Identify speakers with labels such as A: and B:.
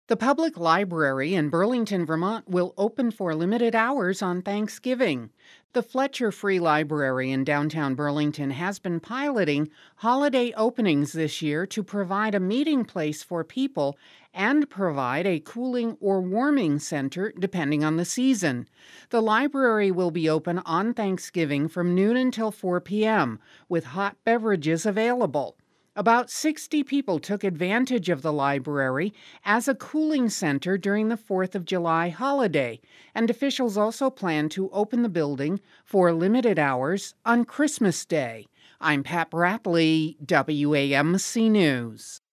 A: The public library in Burlington, Vermont will open for limited hours on Thanksgiving. The Fletcher Free Library in downtown Burlington has been piloting holiday openings this year to provide a meeting place for people and provide a cooling or warming center depending on the season. The library will be open on Thanksgiving from noon until 4 p.m., with hot beverages available. About 60 people took advantage of the library as a cooling center during the 4th of July holiday, and officials also plan to open the building for limited hours on Christmas Day. I'm Pat Bratley, WAMC News.